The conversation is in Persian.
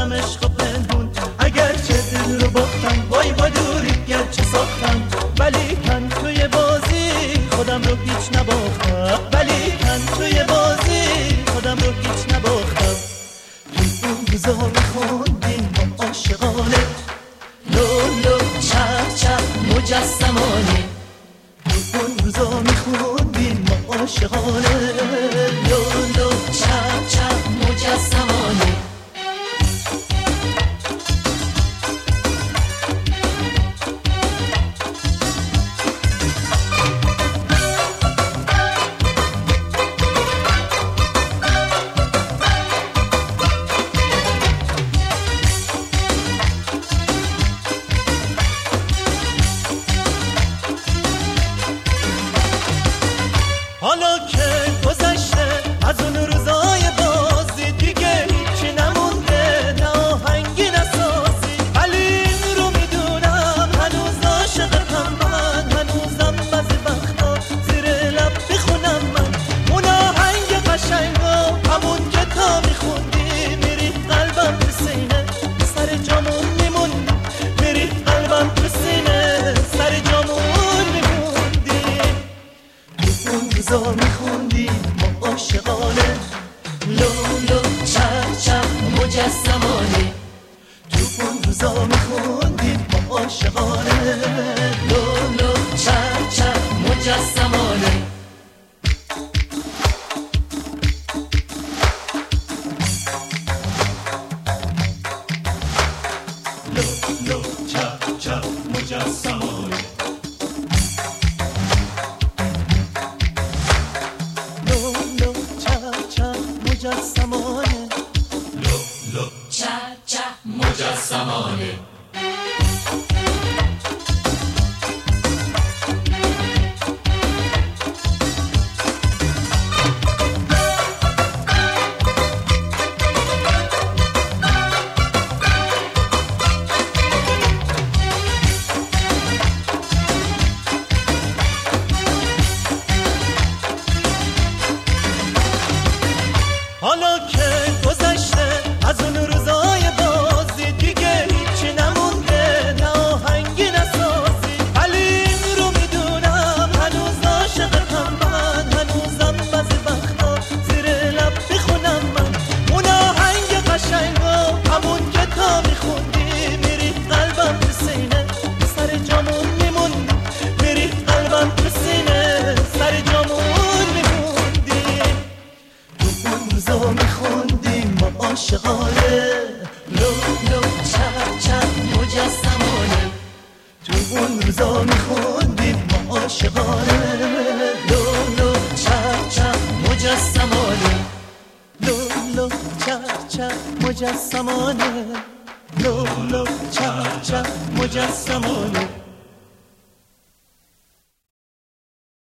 کردم عشق و پنهون، اگرچه دل رو باختم وای با دوری گرچه ساختم، ولی کن توی بازی خودم رو هیچ نباختم، ولی کن توی بازی خودم رو هیچ نباختم. تو اون روزا میخوندیم با عاشقانه، لولو چپ چپ مجسمانه. تو اون روزا میخوندیم با عاشقانه، لولو چپ چپ مجسمانه. حالا که گذشته از اون روزای بازی، دیگه هیچی نمونده، نه آهنگی نه سازی، ولی این رو میدونم هنوز عاشقتم من، هنوزم بعضی وقتا زیر لب میخونم من اون آهنگ قشنگا، همون که تا میخوندی میری قلبم تو سینه، سر جامون میموندی، میری قلبم تو سینه، سر جامون میموندی. اون روزا میخوندیم با عاشقانه، لولو چپ چپ مجسمانه. تو اون روزا میخوندیم با عاشقانه، لولو چپ چپ مجسمانه. لولو چپ چپ مجسمانه. مجسمانه، لولو چپ چپ مجسمانه. حالا که گذشته از اون روزای بازی، دیگه هیچی نمونده، نه آهنگی نه سازی، ولی این رو میدونم هنوز عاشقتم من، هنوزم بعضی وقتا زیر لب میخونم من اون آهنگ قشنگا، همون که تا میخوندی میری قلبم تو سینه، سر جامون میموندی، میری قلبم تو سینه، سر جامون میموندی. اون روزا میخوندیم با عاشقانه، لولو چپ چپ مجسمانه. تو اون روزا میخوندیم با عاشقانه، لولو چپ چپ مجسمانه، لولو چپ چپ مجسمانه، لولو چپ چپ مجسمانه.